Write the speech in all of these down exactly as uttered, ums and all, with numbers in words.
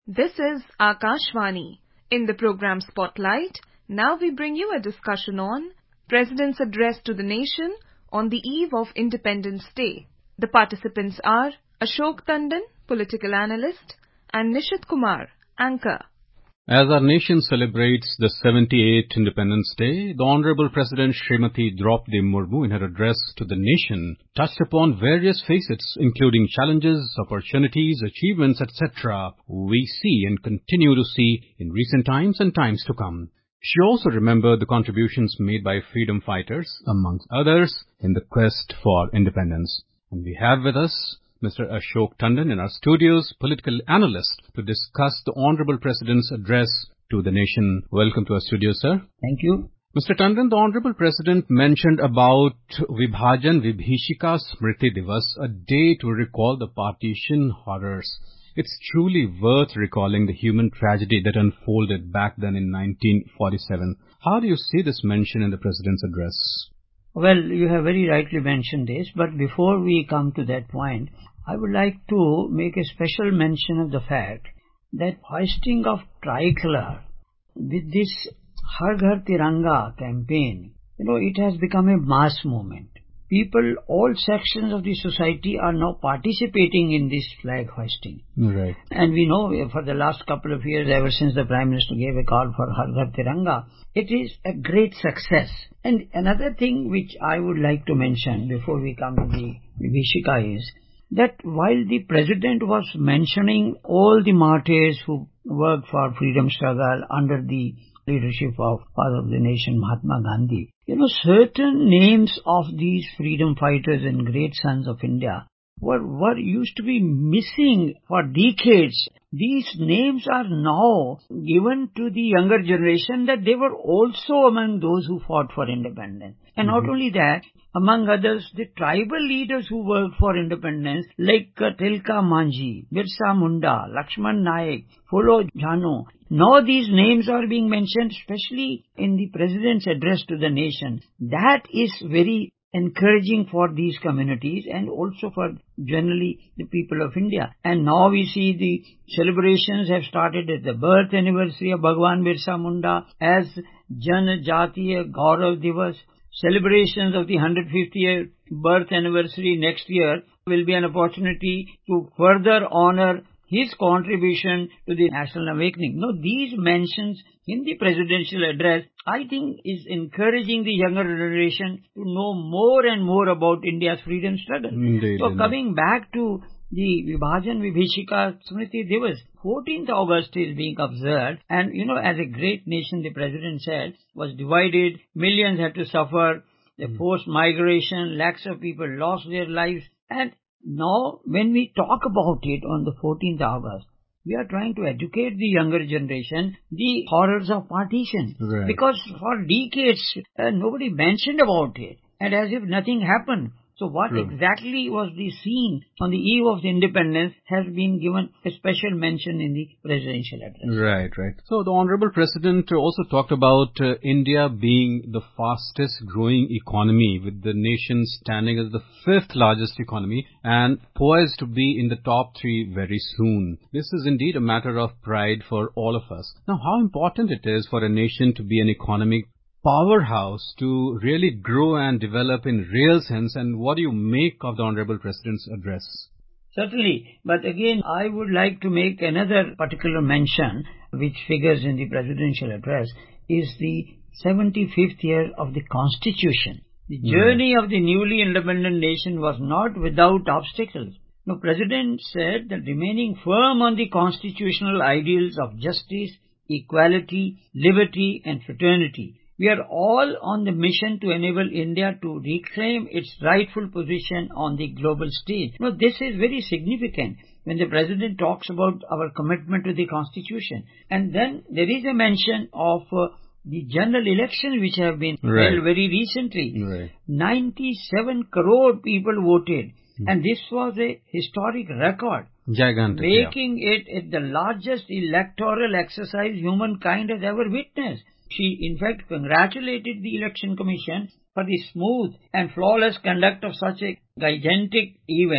This is Akashvani. In the program Spotlight, now we bring you a discussion on President's Address to the Nation on the Eve of Independence Day. The participants are Ashok Tandon, political analyst, and Nishit Kumar, anchor. As our nation celebrates the seventy-eighth Independence Day, the Honorable President Srimati Draupadi Murmu in her address to the nation touched upon various facets including challenges, opportunities, achievements, et cetera we see and continue to see in recent times and times to come. She also remembered the contributions made by freedom fighters, amongst others, in the quest for independence. And we have with us Mister Ashok Tandon in our studios, political analyst, to discuss the Honorable President's address to the nation. Welcome to our studio, sir. Thank you. Mister Tandon, the Honorable President mentioned about Vibhajan Vibhishika Smriti Divas, a day to recall the partition horrors. It's truly worth recalling the human tragedy that unfolded back then in nineteen forty-seven. How do you see this mention in the President's address? Well, you have very rightly mentioned this, but before we come to that point, I would like to make a special mention of the fact that hoisting of tricolor with this Har Ghar Tiranga campaign, you know, it has become a mass movement. People, all sections of the society are now participating in this flag hoisting. Right. And we know for the last couple of years, ever since the Prime Minister gave a call for Har Ghar Tiranga, it is a great success. And another thing which I would like to mention before we come to the Vibhishika is that while the President was mentioning all the martyrs who worked for freedom struggle under the leadership of Father of the Nation, Mahatma Gandhi, you know, certain names of these freedom fighters and great sons of India were, were used to be missing for decades. These names are now given to the younger generation that they were also among those who fought for independence. And mm-hmm. not only that, among others, the tribal leaders who worked for independence like uh, Tilka Manjhi, Birsa Munda, Lakshman Naik, Pholo Jhano. Now these names are being mentioned, especially in the President's address to the nation. That is very encouraging for these communities and also for generally the people of India. And now we see the celebrations have started at the birth anniversary of Bhagwan Birsa Munda as Jan Jatiya Gaurav Divas. Celebrations of the one hundred fiftieth birth anniversary next year will be an opportunity to further honor his contribution to the national awakening. Now, these mentions in the presidential address, I think, is encouraging the younger generation to know more and more about India's freedom struggle. Indeed, so, indeed. coming back to the Vibhajan Vibhishika Smriti Divas, fourteenth August is being observed, and, you know, as a great nation, the President said, was divided, millions had to suffer, the mm. forced migration, lakhs of people lost their lives, and now, when we talk about it on the fourteenth August, we are trying to educate the younger generation the horrors of partition. Right. Because for decades, uh, nobody mentioned about it. And as if nothing happened. So what True. exactly was the scene on the eve of the independence has been given a special mention in the presidential address. Right, right. So the Honorable President also talked about uh, India being the fastest growing economy, with the nation standing as the fifth largest economy and poised to be in the top three very soon. This is indeed a matter of pride for all of us. Now, how important it is for a nation to be an economic powerhouse to really grow and develop in real sense, and what do you make of the Honorable President's address? Certainly, but again, I would like to make another particular mention which figures in the presidential address is the seventy-fifth year of the Constitution. The journey mm. of the newly independent nation was not without obstacles. The President said that remaining firm on the constitutional ideals of justice, equality, liberty and fraternity, we are all on the mission to enable India to reclaim its rightful position on the global stage. Now, this is very significant when the President talks about our commitment to the Constitution. And then there is a mention of uh, the general elections which have been right. held very recently. Right. ninety-seven crore people voted. Hmm. And this was a historic record. Gigantic, making yeah. it, it the largest electoral exercise humankind has ever witnessed. She, in fact, congratulated the Election Commission for the smooth and flawless conduct of such a gigantic event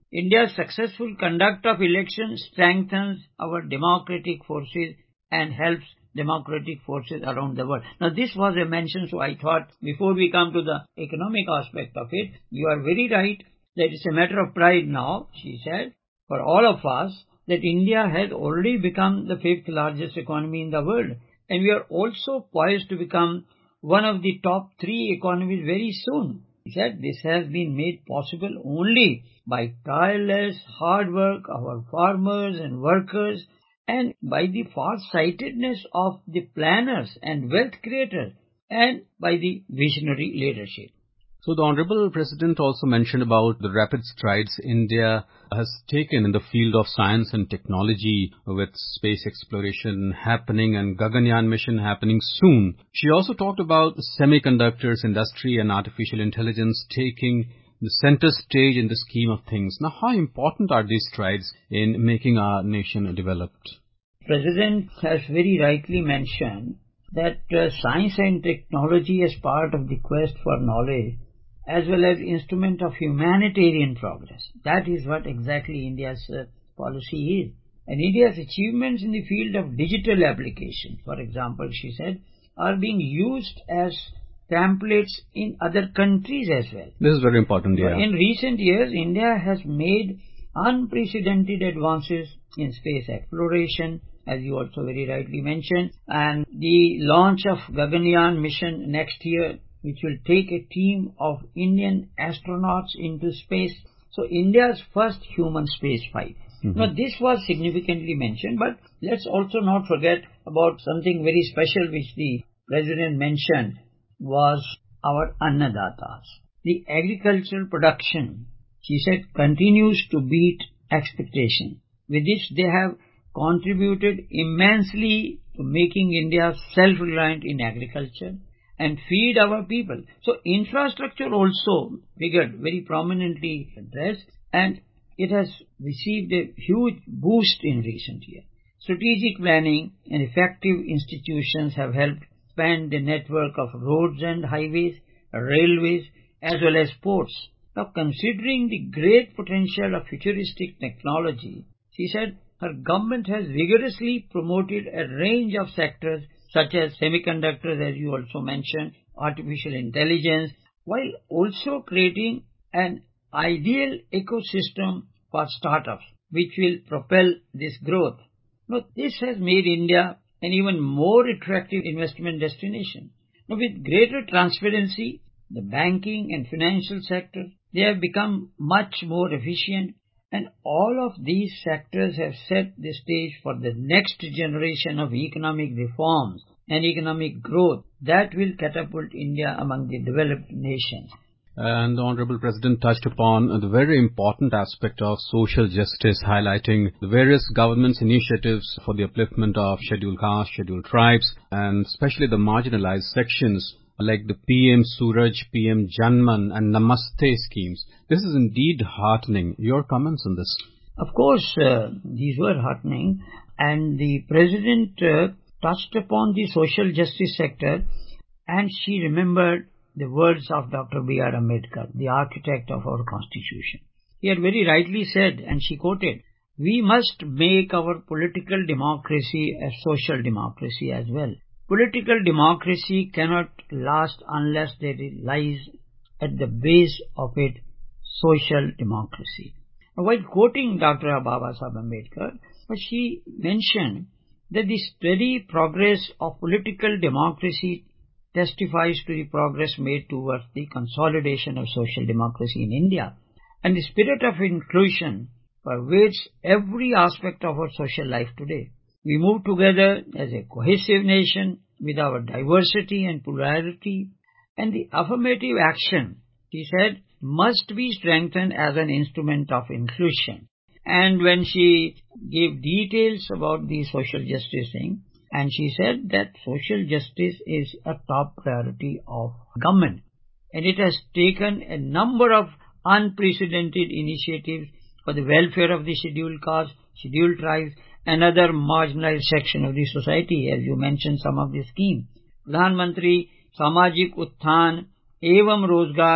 India's successful conduct of elections strengthens our democratic forces and helps democratic forces around the world. Now, this was a mention, so I thought before we come to the economic aspect of it, you are very right that it's a matter of pride now, she said, for all of us, that India has already become the fifth largest economy in the world. And we are also poised to become one of the top three economies very soon. He said this has been made possible only by tireless hard work of our farmers and workers and by the far-sightedness of the planners and wealth creators and by the visionary leadership. So the Honorable President also mentioned about the rapid strides India has taken in the field of science and technology with space exploration happening and Gaganyaan mission happening soon. She also talked about the semiconductors industry and artificial intelligence taking the center stage in the scheme of things. Now, how important are these strides in making our nation developed? President has very rightly mentioned that uh, science and technology as part of the quest for knowledge as well as instrument of humanitarian progress. That is what exactly India's uh, policy is. And India's achievements in the field of digital application, for example, she said, are being used as templates in other countries as well. This is very important, yeah. In recent years, India has made unprecedented advances in space exploration, as you also very rightly mentioned, and the launch of Gaganyaan mission next year, which will take a team of Indian astronauts into space. So India's first human space flight. Mm-hmm. Now this was significantly mentioned, but let's also not forget about something very special which the President mentioned was our Annadatas. The agricultural production, she said, continues to beat expectation. With this, they have contributed immensely to making India self-reliant in agriculture and feed our people. So infrastructure also figured very prominently addressed, and it has received a huge boost in recent years. Strategic planning and effective institutions have helped expand the network of roads and highways, railways, as well as ports. Now, considering the great potential of futuristic technology, she said her government has vigorously promoted a range of sectors such as semiconductors, as you also mentioned, artificial intelligence, while also creating an ideal ecosystem for startups, which will propel this growth. Now, this has made India an even more attractive investment destination. Now, with greater transparency, the banking and financial sector, they have become much more efficient, and all of these sectors have set the stage for the next generation of economic reforms and economic growth that will catapult India among the developed nations. And the Honorable President touched upon the very important aspect of social justice, highlighting the various government's initiatives for the upliftment of scheduled castes, scheduled tribes, and especially the marginalized sections, like the P M Suraj, P M Janman and Namaste schemes. This is indeed heartening. Your comments on this? Of course, uh, these were heartening, and the President uh, touched upon the social justice sector, and she remembered the words of Doctor B R Ambedkar, the architect of our Constitution. He had very rightly said, and she quoted, "We must make our political democracy a social democracy as well. Political democracy cannot last unless there lies at the base of it social democracy." While quoting Doctor Babasaheb Ambedkar, she mentioned that the steady progress of political democracy testifies to the progress made towards the consolidation of social democracy in India, and the spirit of inclusion pervades every aspect of our social life today. We move together as a cohesive nation with our diversity and plurality, and the affirmative action, she said, must be strengthened as an instrument of inclusion. And when she gave details about the social justice thing, and she said that social justice is a top priority of government, and it has taken a number of unprecedented initiatives for the welfare of the scheduled castes, scheduled tribes, and other marginalized section of the society, as you mentioned some of the schemes. Pradhan Mantri Samajik Utthan Evam Rozgar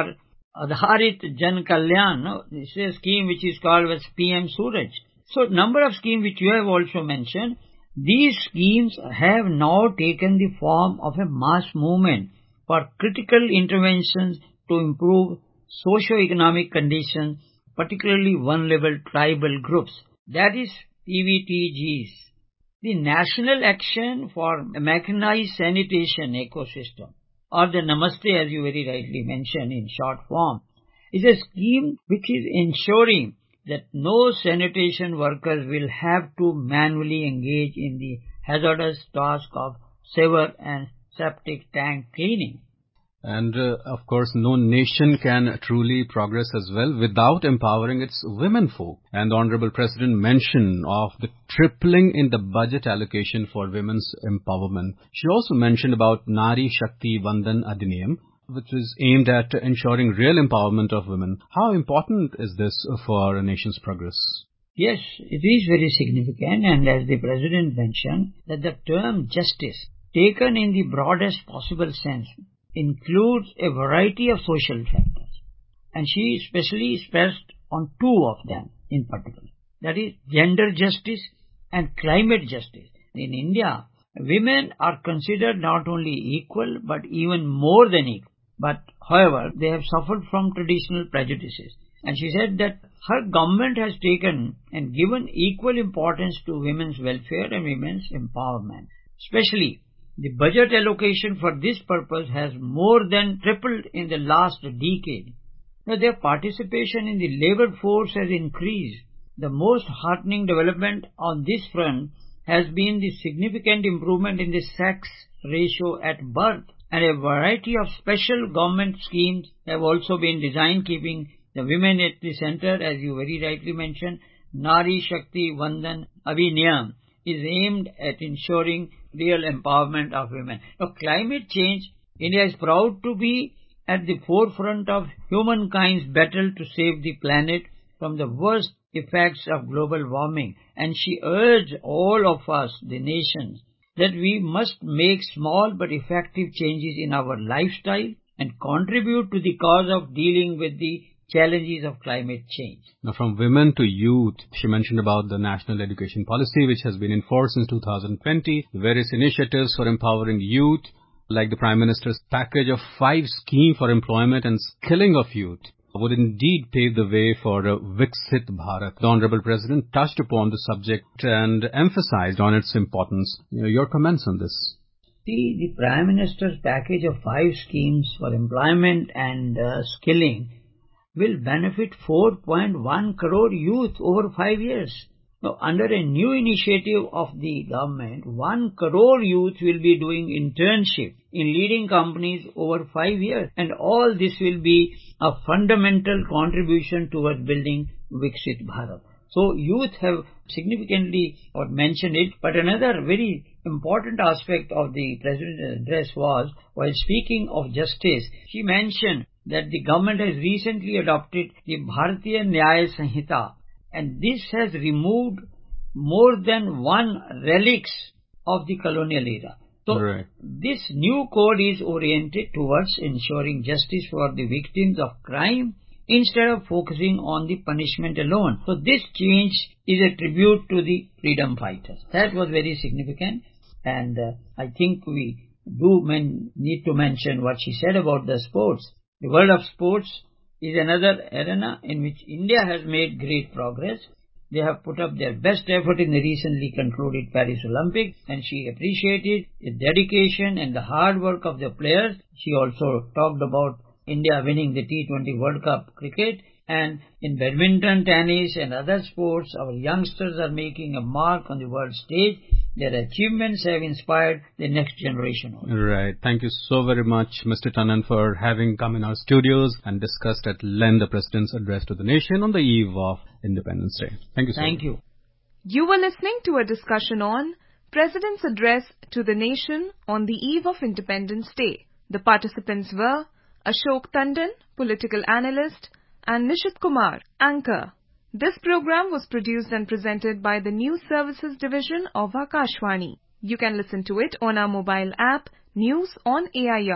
Adharit Jan Kalyan. No? This is a scheme which is called as P M Suraj. So, number of schemes which you have also mentioned, these schemes have now taken the form of a mass movement for critical interventions to improve socio-economic conditions, particularly vulnerable tribal groups. That is P V T Gs. The National Action for Mechanized Sanitation Ecosystem, or the Namaste as you very rightly mentioned in short form, is a scheme which is ensuring that no sanitation workers will have to manually engage in the hazardous task of sewer and septic tank cleaning. And, uh, of course, no nation can truly progress as well without empowering its women folk. And the Honorable President mentioned of the tripling in the budget allocation for women's empowerment. She also mentioned about Nari Shakti Vandan Adhiniyam, which is aimed at ensuring real empowerment of women. How important is this for a nation's progress? Yes, it is very significant, and as the President mentioned, that the term justice, taken in the broadest possible sense, includes a variety of social factors, and she especially stressed on two of them in particular, that is gender justice and climate justice. In India, women are considered not only equal but even more than equal, but however they have suffered from traditional prejudices, and she said that her government has taken and given equal importance to women's welfare and women's empowerment. Especially the budget allocation for this purpose has more than tripled in the last decade. Now, their participation in the labor force has increased. The most heartening development on this front has been the significant improvement in the sex ratio at birth, and a variety of special government schemes have also been designed keeping the women at the center, as you very rightly mentioned. Nari Shakti Vandan Adhiniyam is aimed at ensuring real empowerment of women. Now, climate change, India is proud to be at the forefront of humankind's battle to save the planet from the worst effects of global warming, and she urged all of us, the nations, that we must make small but effective changes in our lifestyle and contribute to the cause of dealing with the challenges of climate change. Now, from women to youth, she mentioned about the National Education Policy, which has been in force since two thousand twenty, the various initiatives for empowering youth, like the Prime Minister's package of five schemes for employment and skilling of youth, would indeed pave the way for a Viksit Bharat. The Honorable President touched upon the subject and emphasized on its importance. You know, your comments on this? See, the Prime Minister's package of five schemes for employment and uh, skilling will benefit four point one crore youth over five years. Now, under a new initiative of the government, one crore youth will be doing internship in leading companies over five years, and all this will be a fundamental contribution towards building Viksit Bharat. So, youth have significantly mentioned it, but another very important aspect of the President's address was, while speaking of justice, she mentioned that the government has recently adopted the Bharatiya Nyaya Sanhita, and this has removed more than one relics of the colonial era. So, right. This new code is oriented towards ensuring justice for the victims of crime instead of focusing on the punishment alone. So, this change is a tribute to the freedom fighters. That was very significant, and uh, I think we do men- need to mention what she said about the sports. The world of sports is another arena in which India has made great progress. They have put up their best effort in the recently concluded Paris Olympics, and she appreciated the dedication and the hard work of the players. She also talked about India winning the T twenty World Cup cricket, and in badminton, tennis and other sports, our youngsters are making a mark on the world stage. Their achievements have inspired the next generation. Right. Thank you so very much, Mister Tandon, for having come in our studios and discussed at length the President's address to the nation on the eve of Independence Day. Thank you so Thank much. you. You were listening to a discussion on President's Address to the Nation on the Eve of Independence Day. The participants were Ashok Tandon, political analyst, and Nishit Kumar, anchor. This program was produced and presented by the News Services Division of Akashvani. You can listen to it on our mobile app, News on A I R.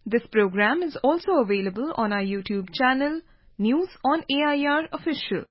This program is also available on our YouTube channel, News on A I R Official.